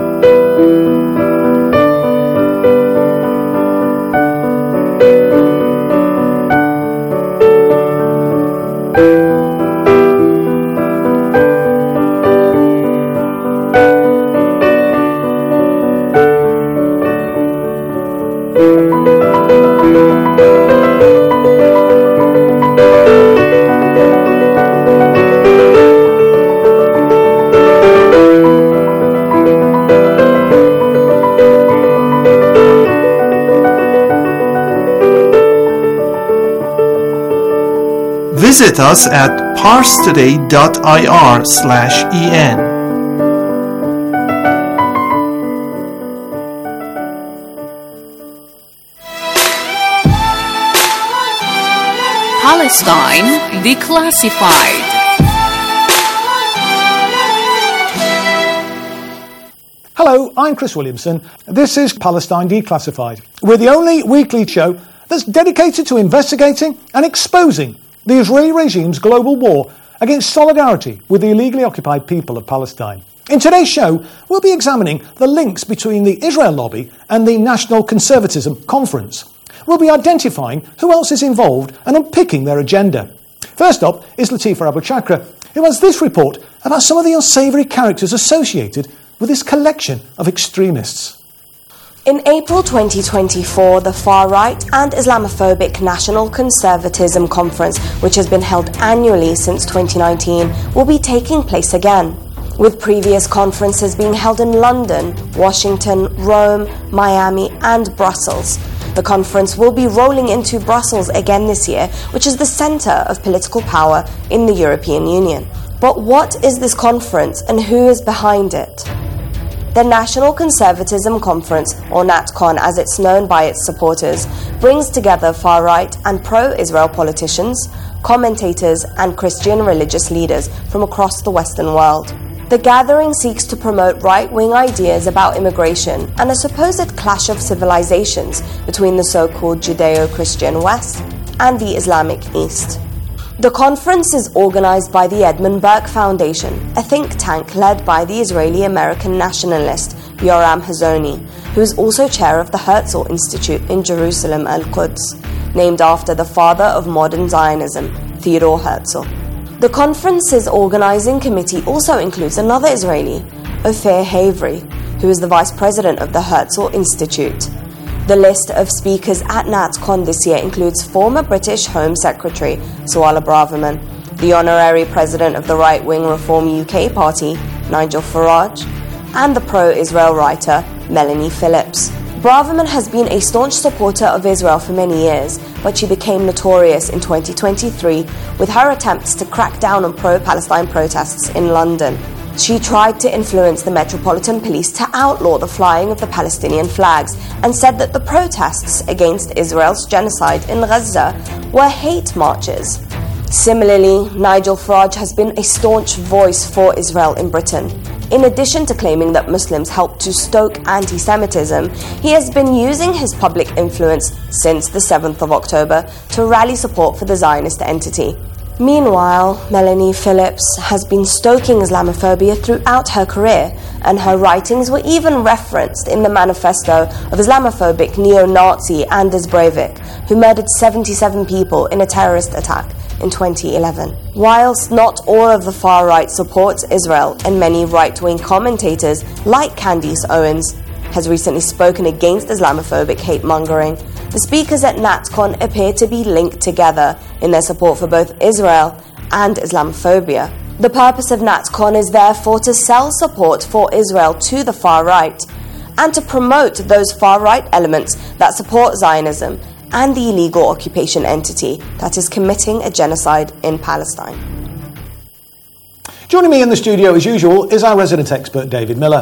Visit us at parstoday.ir/en. Palestine Declassified. Hello, I'm Chris Williamson. This is Palestine Declassified. We're the only weekly show that's dedicated to investigating and exposing the Israeli regime's global war against solidarity with the illegally occupied people of Palestine. In today's show, we'll be examining the links between the Israel lobby and the National Conservatism Conference. We'll be identifying who else is involved and unpicking their agenda. First up is Latifa Abu-Chakra, who has this report about some of the unsavoury characters associated with this collection of extremists. In April 2024, the far-right and Islamophobic National Conservatism Conference, which has been held annually since 2019, will be taking place again, with previous conferences being held in London, Washington, Rome, Miami and Brussels. The conference will be rolling into Brussels again this year, which is the centre of political power in the European Union. But what is this conference and who is behind it? The National Conservatism Conference, or NatCon as it's known by its supporters, brings together far-right and pro-Israel politicians, commentators and Christian religious leaders from across the Western world. The gathering seeks to promote right-wing ideas about immigration and a supposed clash of civilizations between the so-called Judeo-Christian West and the Islamic East. The conference is organized by the Edmund Burke Foundation, a think tank led by the Israeli-American nationalist Yoram Hazony, who is also chair of the Herzl Institute in Jerusalem Al-Quds, named after the father of modern Zionism, Theodor Herzl. The conference's organizing committee also includes another Israeli, Ophir Havry, who is the vice president of the Herzl Institute. The list of speakers at NatCon this year includes former British Home Secretary Suella Braverman, the honorary president of the right-wing Reform UK Party, Nigel Farage, and the pro-Israel writer Melanie Phillips. Braverman has been a staunch supporter of Israel for many years, but she became notorious in 2023 with her attempts to crack down on pro-Palestine protests in London. She tried to influence the Metropolitan Police to outlaw the flying of the Palestinian flags and said that the protests against Israel's genocide in Gaza were hate marches. Similarly, Nigel Farage has been a staunch voice for Israel in Britain. In addition to claiming that Muslims helped to stoke anti-Semitism, he has been using his public influence since the 7th of October to rally support for the Zionist entity. Meanwhile, Melanie Phillips has been stoking Islamophobia throughout her career, and her writings were even referenced in the manifesto of Islamophobic neo-Nazi Anders Breivik, who murdered 77 people in a terrorist attack in 2011. Whilst not all of the far right supports Israel, and many right-wing commentators, like Candice Owens, has recently spoken against Islamophobic hate-mongering, the speakers at NatCon appear to be linked together in their support for both Israel and Islamophobia. The purpose of NatCon is therefore to sell support for Israel to the far right and to promote those far right elements that support Zionism and the illegal occupation entity that is committing a genocide in Palestine. Joining me in the studio as usual is our resident expert David Miller.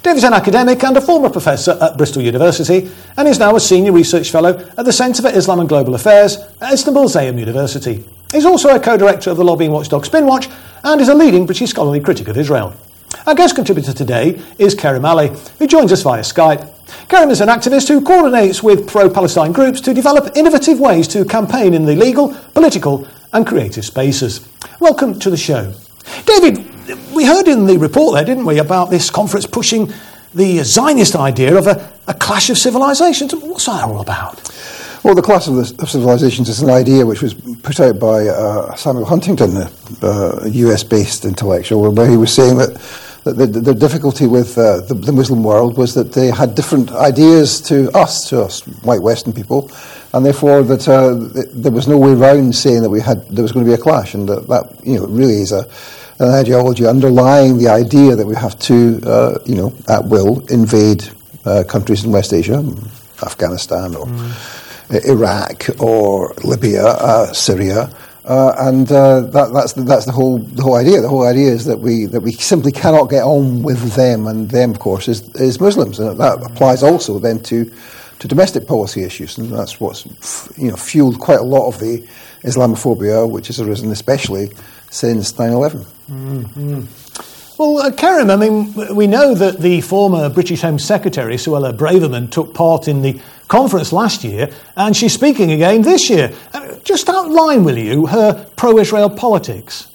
David's an academic and a former professor at Bristol University and is now a senior research fellow at the Centre for Islam and Global Affairs at Istanbul Zayem University. He's also a co-director of the lobbying watchdog Spinwatch and is a leading British scholarly critic of Israel. Our guest contributor today is Kerem Ali, who joins us via Skype. Kerem is an activist who coordinates with pro-Palestine groups to develop innovative ways to campaign in the legal, political and creative spaces. Welcome to the show. David, we heard in the report there, didn't we, about this conference pushing the Zionist idea of a clash of civilizations. What's that all about? Well, the clash of civilizations is an idea which was put out by Samuel Huntington, a US-based intellectual, where he was saying that the difficulty with the Muslim world was that they had different ideas to us white Western people, and therefore that there was no way around saying that there was going to be a clash, and that really is an ideology underlying the idea that we have to, at will, invade countries in West Asia, Afghanistan or Iraq or Libya, Syria, and that's the whole idea. The whole idea is that we simply cannot get on with them, and them, of course, is Muslims, and that applies also then to domestic policy issues, and that's what's fueled quite a lot of the Islamophobia, which has arisen especially since 9/11. Mm-hmm. Well, Kerem, I mean, we know that the former British Home Secretary, Suella Braverman, took part in the conference last year, and she's speaking again this year. Just outline, will you, her pro-Israel politics?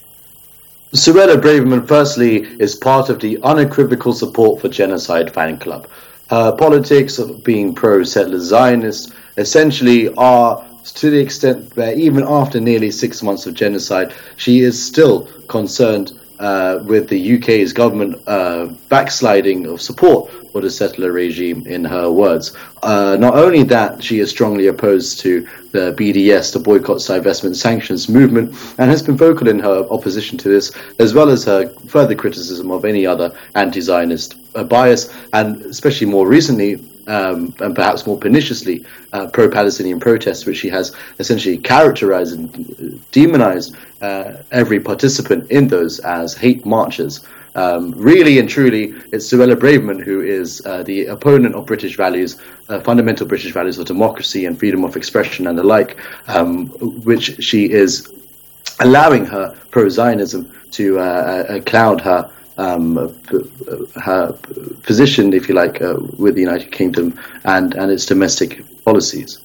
Suella Braverman, firstly, is part of the unequivocal support for genocide fan club. Her politics of being pro-settler Zionist essentially are to the extent that even after nearly 6 months of genocide, she is still concerned with the UK's government backsliding of support for the settler regime, in her words. Not only that, she is strongly opposed to the BDS, the Boycott, Divestment, Sanctions movement, and has been vocal in her opposition to this, as well as her further criticism of any other anti-Zionist bias, and especially more recently, and perhaps more perniciously, pro-Palestinian protests, which she has essentially characterized and demonized every participant in those as hate marches. Really and truly, it's Suella Braverman who is the opponent of British values, fundamental British values of democracy and freedom of expression and the like, which she is allowing her pro-Zionism to cloud her position, if you like, with the United Kingdom and its domestic policies.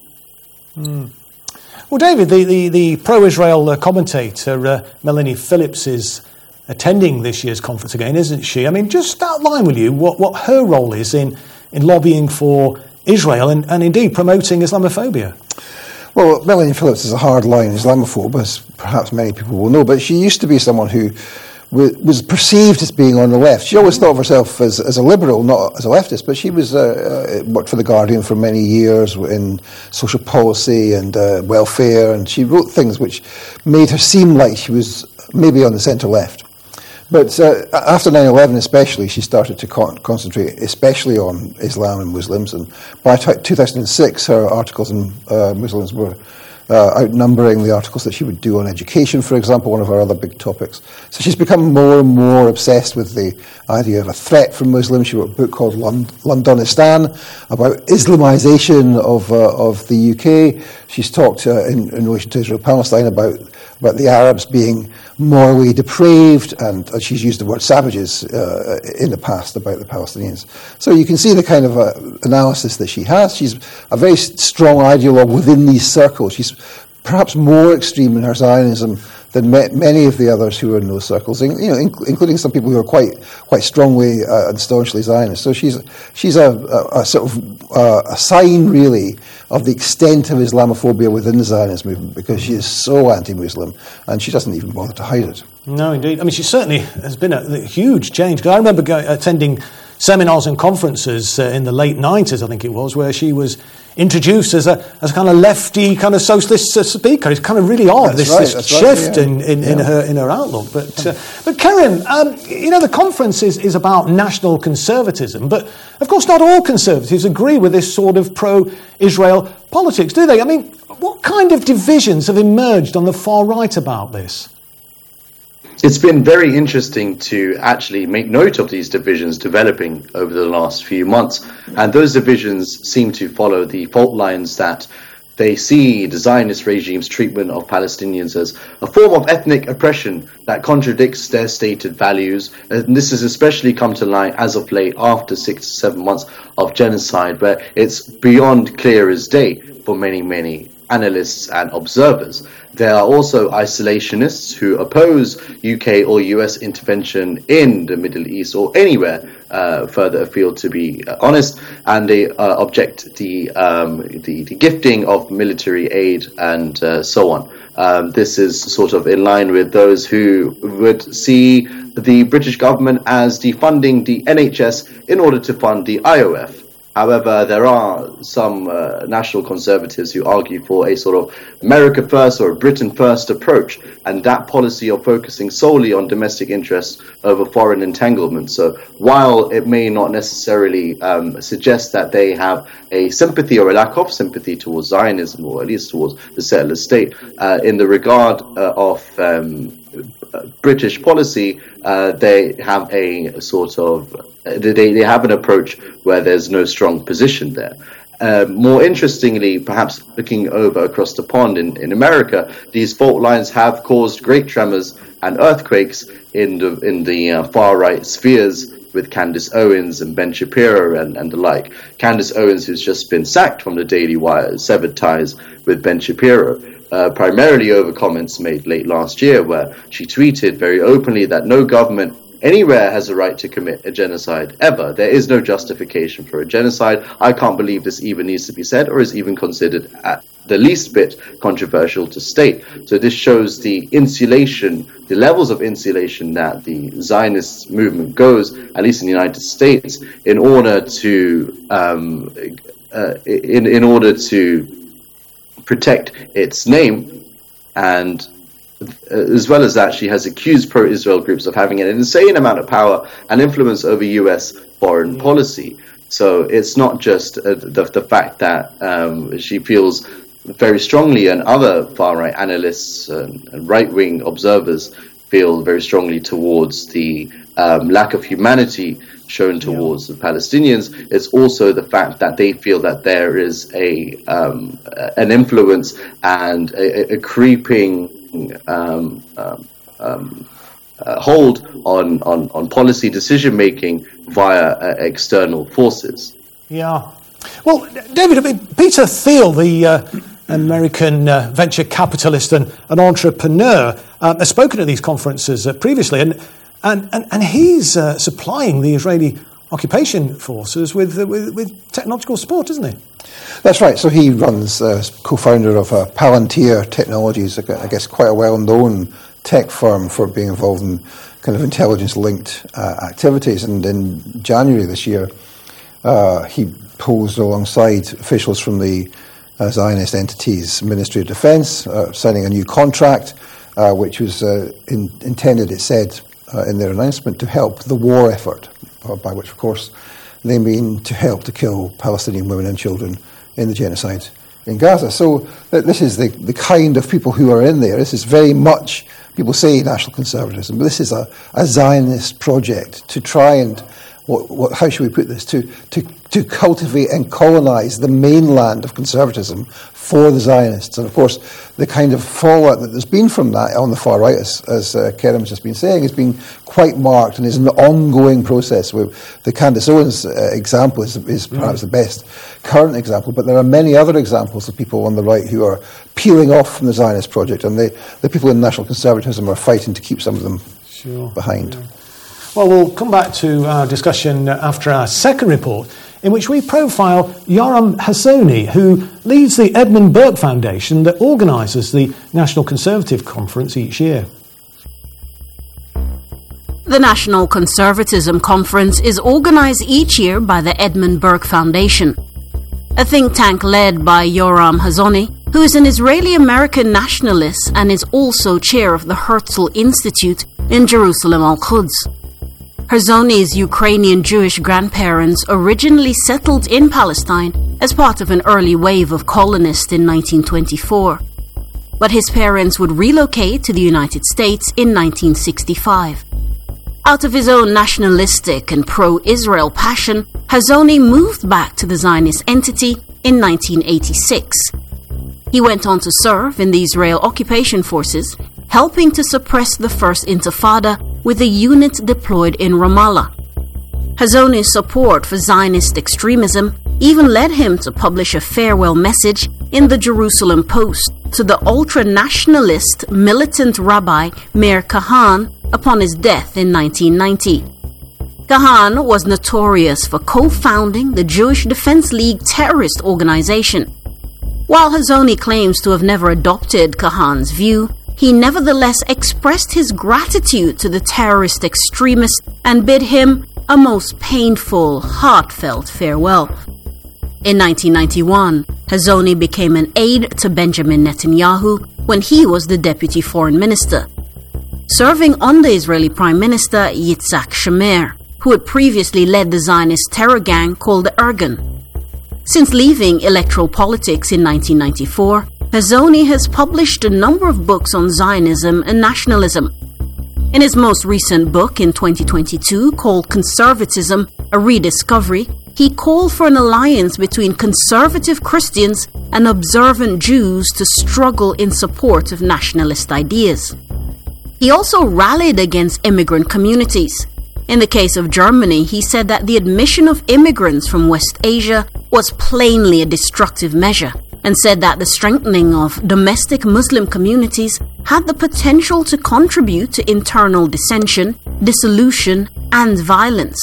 Well, David, the pro-Israel commentator Melanie Phillips is attending this year's conference again, isn't she? I mean, just outline, will you, what her role is in lobbying for Israel and indeed promoting Islamophobia? Well, Melanie Phillips is a hardline Islamophobe, as perhaps many people will know, but she used to be someone who was perceived as being on the left. She always thought of herself as a liberal, not as a leftist, but she was worked for The Guardian for many years in social policy and welfare, and she wrote things which made her seem like she was maybe on the centre-left. But after 9/11 especially, she started to concentrate especially on Islam and Muslims, and by 2006 her articles on Muslims were outnumbering the articles that she would do on education, for example, one of her other big topics. So she's become more and more obsessed with the idea of a threat from Muslims. She wrote a book called Londonistan about Islamization of the UK. She's talked in relation to Israel-Palestine about the Arabs being morally depraved, and she's used the word savages in the past about the Palestinians. So you can see the kind of analysis that she has. She's a very strong ideologue within these circles. She's perhaps more extreme in her Zionism than many of the others who are in those circles, including some people who are quite strongly and staunchly Zionist. So she's a sort of a sign, really, of the extent of Islamophobia within the Zionist movement, because she is so anti-Muslim, and she doesn't even bother to hide it. No, indeed. I mean, she certainly has been a huge change. Because I remember attending seminars and conferences in the late 90s, I think it was, where she was introduced as a kind of lefty, kind of socialist speaker. It's kind of really odd, this shift in her outlook. But Kerem, the conference is about national conservatism, but of course not all conservatives agree with this sort of pro-Israel politics, do they? I mean, what kind of divisions have emerged on the far right about this? it's been very interesting to actually make note of these divisions developing over the last few months. And those divisions seem to follow the fault lines that they see the Zionist regime's treatment of Palestinians as a form of ethnic oppression that contradicts their stated values. And this has especially come to light as of late after 6 to 7 months of genocide, where it's beyond clear as day for many analysts and observers. There are also isolationists who oppose UK or US intervention in the Middle East or anywhere further afield, to be honest, and they object the gifting of military aid and so on. This is sort of in line with those who would see the British government as defunding the NHS in order to fund the IOF. However, there are some national conservatives who argue for a sort of America first or Britain first approach, and that policy of focusing solely on domestic interests over foreign entanglement. So while it may not necessarily suggest that they have a sympathy or a lack of sympathy towards Zionism, or at least towards the settler state, in the regard of British policy, they have a sort of they have an approach where there's no strong position there. More interestingly, perhaps looking over across the pond in America, these fault lines have caused great tremors and earthquakes in the far right spheres, with Candace Owens and Ben Shapiro and the like. Candace Owens, who's just been sacked from the Daily Wire, severed ties with Ben Shapiro, primarily over comments made late last year, where she tweeted very openly that no government anywhere has a right to commit a genocide ever. There is no justification for a genocide. I can't believe this even needs to be said or is even considered at the least bit controversial to state. So this shows the insulation, the levels of insulation that the Zionist movement goes, at least in the United States, in order to in order to protect its name. And as well as that, she has accused pro-Israel groups of having an insane amount of power and influence over US foreign policy. So it's not just the fact that she feels very strongly, and other far-right analysts and right-wing observers feel very strongly towards the lack of humanity shown towards the Palestinians. It's also the fact that they feel that there is an influence and a creeping hold on policy decision making via external forces. Yeah. Well, David, I mean, Peter Thiel, the American venture capitalist and entrepreneur, has spoken at these conferences previously, and he's supplying the Israeli occupation forces with technological support, isn't he? That's right. So he runs, co-founder of Palantir Technologies, I guess quite a well-known tech firm for being involved in kind of intelligence-linked activities. And in January this year, he posed alongside officials from the Zionist entity's Ministry of Defense, signing a new contract, which was intended, it said in their announcement, to help the war effort, by which, of course, they mean to help to kill Palestinian women and children in the genocide in Gaza. So this is the kind of people who are in there. This is very much, people say national conservatism, but this is a Zionist project to try and, how should we put this, to cultivate and colonize the mainland of conservatism for the Zionists. And of course, the kind of fallout that there's been from that on the far right, as Kerem's just been saying, has been quite marked and is an ongoing process. With the Candace Owens example is perhaps the best current example, but there are many other examples of people on the right who are peeling off from the Zionist project, and the people in national conservatism are fighting to keep some of them behind. Yeah. Well, we'll come back to our discussion after our second report, in which we profile Yoram Hazony, who leads the Edmund Burke Foundation that organises the National Conservative Conference each year. The National Conservatism Conference is organised each year by the Edmund Burke Foundation, a think tank led by Yoram Hazony, who is an Israeli-American nationalist and is also chair of the Herzl Institute in Jerusalem Al-Quds. Hazony's Ukrainian Jewish grandparents originally settled in Palestine as part of an early wave of colonists in 1924. but his parents would relocate to the United States in 1965. Out of his own nationalistic and pro-Israel passion, Hazony moved back to the Zionist entity in 1986. He went on to serve in the Israel occupation forces, helping to suppress the First Intifada with a unit deployed in Ramallah. Hazony's support for Zionist extremism even led him to publish a farewell message in the Jerusalem Post to the ultra-nationalist militant rabbi Meir Kahan upon his death in 1990. Kahan was notorious for co-founding the Jewish Defense League terrorist organization. While Hazony claims to have never adopted Kahan's view, he nevertheless expressed his gratitude to the terrorist extremist and bid him a most painful, heartfelt farewell. In 1991, Hazony became an aide to Benjamin Netanyahu when he was the deputy foreign minister, serving under Israeli Prime Minister Yitzhak Shamir, who had previously led the Zionist terror gang called the Irgun. Since leaving electoral politics in 1994, Hazony has published a number of books on Zionism and nationalism. In his most recent book in 2022 called Conservatism, A Rediscovery, he called for an alliance between conservative Christians and observant Jews to struggle in support of nationalist ideas. He also rallied against immigrant communities. In the case of Germany, he said that the admission of immigrants from West Asia was plainly a destructive measure, and said that the strengthening of domestic Muslim communities had the potential to contribute to internal dissension, dissolution, and violence.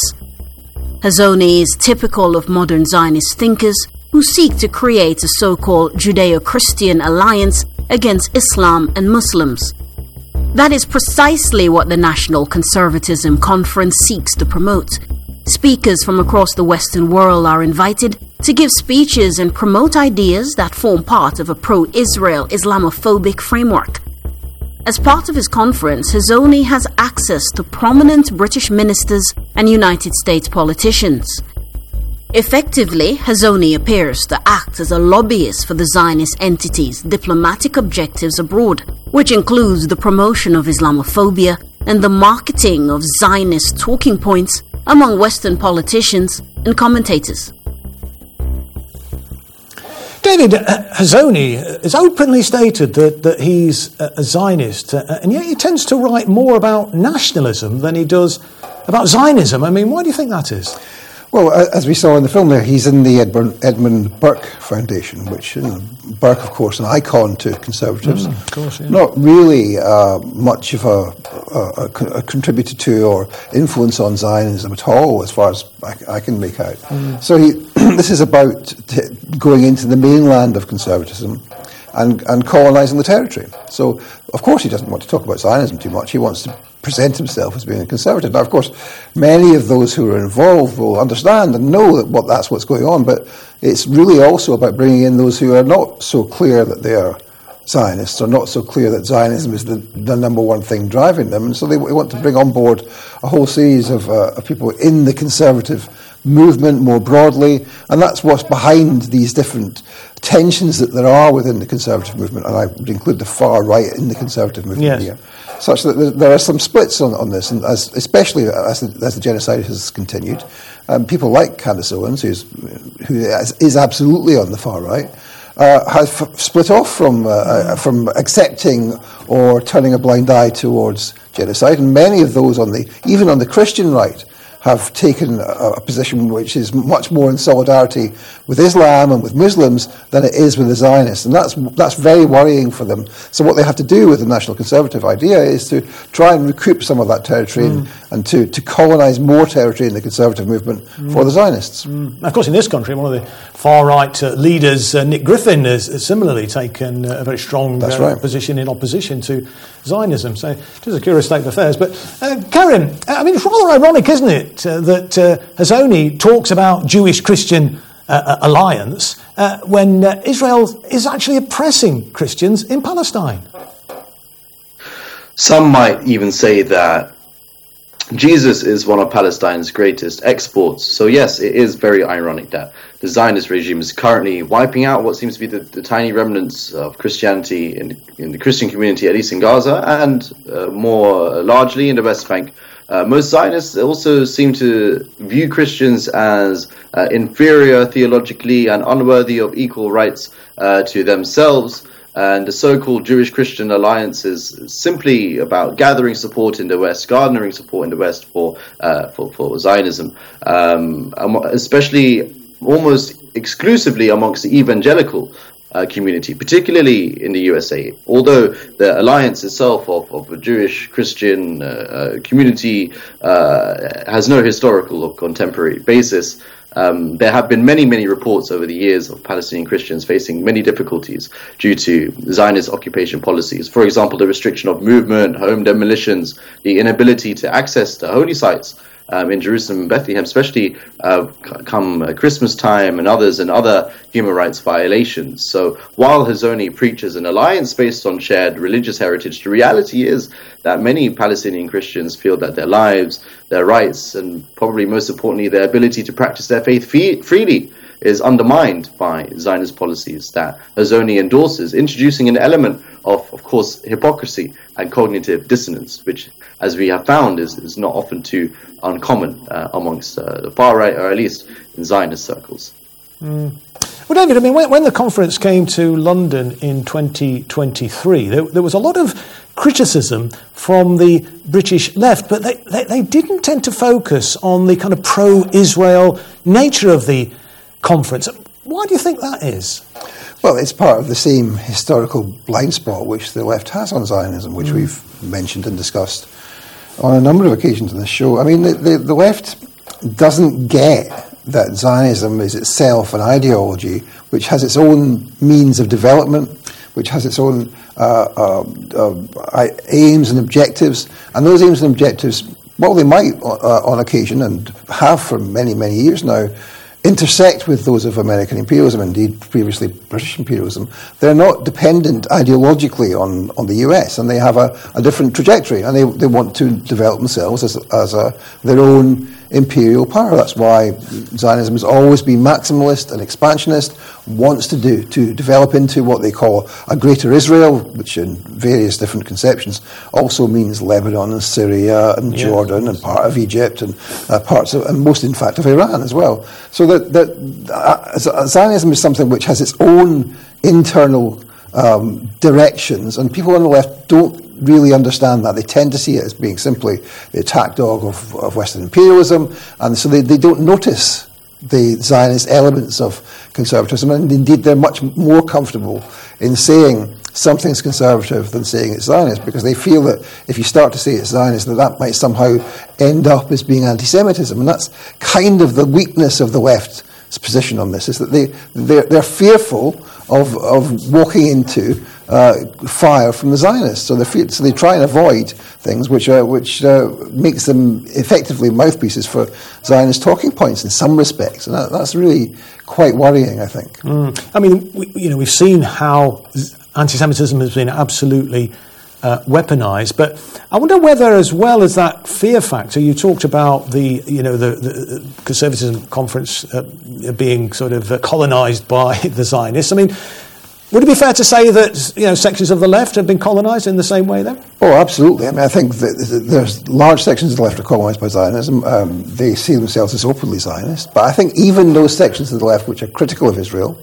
Hazony is typical of modern Zionist thinkers who seek to create a so-called Judeo-Christian alliance against Islam and Muslims. That is precisely what the National Conservatism Conference seeks to promote. Speakers from across the Western world are invited to give speeches and promote ideas that form part of a pro-Israel Islamophobic framework. As part of his conference, Hazony has access to prominent British ministers and United States politicians. Effectively, Hazony appears to act as a lobbyist for the Zionist entity's diplomatic objectives abroad, which includes the promotion of Islamophobia and the marketing of Zionist talking points among Western politicians and commentators. David, Hazony has openly stated that he's a Zionist, and yet he tends to write more about nationalism than he does about Zionism. I mean, why do you think that is? Well, as we saw in the film there, he's in the Edmund Burke Foundation, which, Burke, of course, an icon to conservatives. Of course, yeah. Not really much of a contributor to or influence on Zionism at all, as far as I can make out. So this is about going into the mainland of conservatism and colonising the territory. So, of course, he doesn't want to talk about Zionism too much. He wants to present himself as being a conservative. Now, of course, many of those who are involved will understand and know that that's what's going on, but it's really also about bringing in those who are not so clear that they are Zionists, or not so clear that Zionism is the number one thing driving them. And so they want to bring on board a whole series of people in the conservative movement more broadly, and that's what's behind these different tensions that there are within the conservative movement, and I would include the far right in the conservative movement here, such that there are some splits on this, and especially as the genocide has continued, people like Candace Owens, who is absolutely on the far right, have split off from accepting or turning a blind eye towards genocide, and many of those even on the Christian right have taken a position which is much more in solidarity with Islam and with Muslims than it is with the Zionists, and that's very worrying for them. So what they have to do with the National Conservative idea is to try and recoup some of that territory and to colonise more territory in the conservative movement for the Zionists. Of course, in this country, one of the far-right leaders, Nick Griffin, has similarly taken a very strong position in opposition to Zionism. So it is a curious state of affairs. But Karim, I mean, it's rather ironic, isn't it, that Hazony talks about Jewish-Christian alliance when Israel is actually oppressing Christians in Palestine? Some might even say that Jesus is one of Palestine's greatest exports. So yes, it is very ironic that the Zionist regime is currently wiping out what seems to be the tiny remnants of Christianity in the Christian community, at least in Gaza, and more largely in the West Bank. Most Zionists also seem to view Christians as inferior theologically and unworthy of equal rights to themselves. And the so-called Jewish-Christian alliance is simply about gathering support in the West, garnering support in the West for Zionism, especially almost exclusively amongst the evangelical community, particularly in the USA. Although the alliance itself of a Jewish-Christian community has no historical or contemporary basis, there have been many reports over the years of Palestinian Christians facing many difficulties due to Zionist occupation policies. For example, the restriction of movement, home demolitions, the inability to access the holy sites in Jerusalem and Bethlehem, especially come Christmas time, and other human rights violations. So while Hazony preaches an alliance based on shared religious heritage, the reality is that many Palestinian Christians feel that their lives, their rights, and probably most importantly, their ability to practice their faith freely is undermined by Zionist policies that Hazony endorses, introducing an element of course, hypocrisy and cognitive dissonance, which, as we have found, is not often too uncommon amongst the far right, or at least in Zionist circles. Well, David, I mean, when the conference came to London in 2023, there was a lot of criticism from the British left, but they didn't tend to focus on the kind of pro-Israel nature of the conference. Why do you think that is? Well, it's part of the same historical blind spot which the left has on Zionism, which we've mentioned and discussed on a number of occasions in this show. I mean, the left doesn't get that Zionism is itself an ideology which has its own means of development, which has its own aims and objectives. And those aims and objectives, well, they might on occasion, and have for many, many years now, intersect with those of American imperialism, indeed previously British imperialism. They're not dependent ideologically on the US, and they have a different trajectory, and they want to develop themselves as their own imperial power. That's why Zionism has always been maximalist and expansionist, wants to develop into what they call a greater Israel, which in various different conceptions also means Lebanon and Syria and Jordan and part of Egypt and parts of, and most in fact of Iran as well. So that Zionism is something which has its own internal directions, and people on the left don't really understand that. They tend to see it as being simply the attack dog of Western imperialism, and so they don't notice the Zionist elements of conservatism, and indeed they're much more comfortable in saying something's conservative than saying it's Zionist, because they feel that if you start to say it's Zionist, that might somehow end up as being anti-Semitism, and that's kind of the weakness of the left's position on this, is that they're fearful of walking into fire from the Zionists, so they try and avoid things which makes them effectively mouthpieces for Zionist talking points in some respects, and that's really quite worrying, I think. I mean, we've seen how anti-Semitism has been absolutely weaponized, but I wonder whether, as well as that fear factor, you talked about the conservatism conference being sort of colonized by the Zionists. I mean, would it be fair to say that sections of the left have been colonised in the same way then? Oh, absolutely. I mean, I think that there's large sections of the left are colonised by Zionism. They see themselves as openly Zionist. But I think even those sections of the left which are critical of Israel,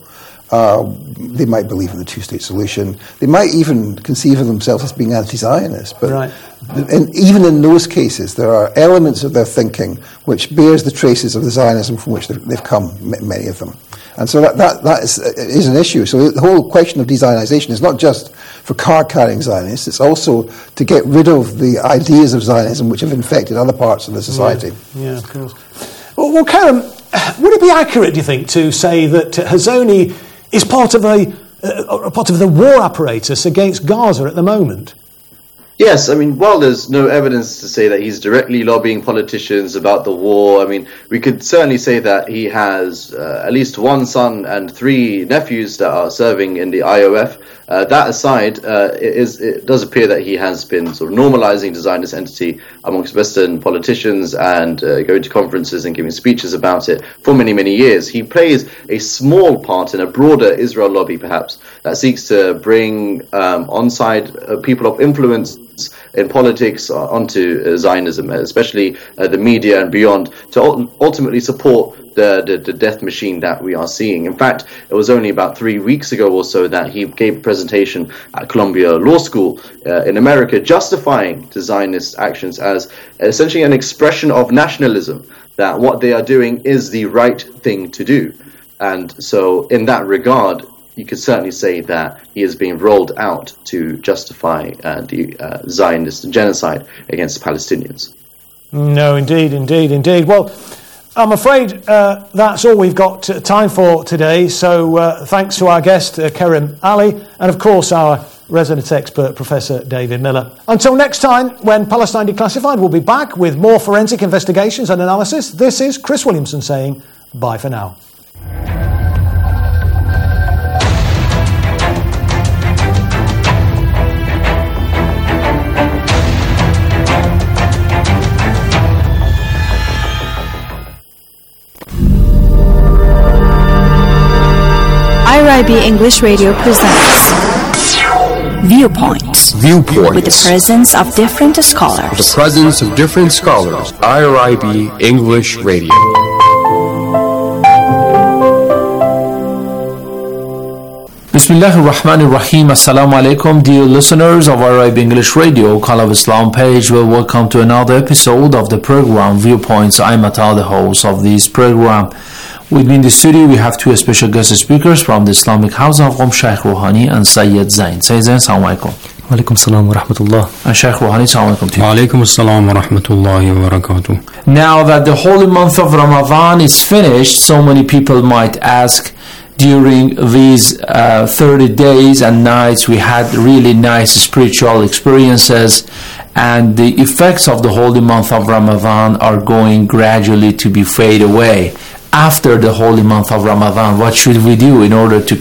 they might believe in the two-state solution. They might even conceive of themselves as being anti-Zionist. But even in those cases, there are elements of their thinking which bears the traces of the Zionism from which they've come, many of them. And so that is an issue. So the whole question of de-Zionization is not just for card-carrying Zionists, it's also to get rid of the ideas of Zionism which have infected other parts of the society. Yeah, of course. Well, Karen, would it be accurate, do you think, to say that Hazony is part of the war apparatus against Gaza at the moment? Yes, I mean, while there's no evidence to say that he's directly lobbying politicians about the war, I mean, we could certainly say that he has at least one son and 3 nephews that are serving in the IOF. That aside, it does appear that he has been sort of normalizing the Zionist entity amongst Western politicians and going to conferences and giving speeches about it for many, many years. He plays a small part in a broader Israel lobby, perhaps, that seeks to bring on-side people of influence in politics onto Zionism, especially the media and beyond, to ultimately support the death machine that we are seeing. In fact, it was only about 3 weeks ago or so that he gave a presentation at Columbia Law School in America justifying the Zionist actions as essentially an expression of nationalism, that what they are doing is the right thing to do. And so in that regard, you could certainly say that he is being rolled out to justify the Zionist genocide against Palestinians. No, indeed. Well, I'm afraid that's all we've got time for today. So thanks to our guest, Kerim Ali, and of course our resident expert, Professor David Miller. Until next time, when Palestine Declassified will be back with more forensic investigations and analysis, this is Chris Williamson saying bye for now. IRIB English Radio presents Viewpoints. With the presence of different scholars. IRIB English Radio. Bismillah ar-Rahman ar-Rahim. Assalamu alaikum, dear listeners of IRIB English Radio, Call of Islam page. Well, welcome to another episode of the program Viewpoints. I'm Atal, the host of this program. With me in the studio, we have 2 special guest speakers from the Islamic House of Qom, Sheikh Rouhani and Sayyid Zain. Sayyid Zain, assalamu alaikum. Wa alaikum assalam wa rahmatullah. And Sheikh Rouhani, assalamu alaikum to you. Wa alaikum assalam wa rahmatullahi wa barakatuh. Now that the holy month of Ramadan is finished, so many people might ask, during these 30 days and nights, we had really nice spiritual experiences, and the effects of the holy month of Ramadan are going gradually to be fade away. After the holy month of Ramadan, what should we do in order to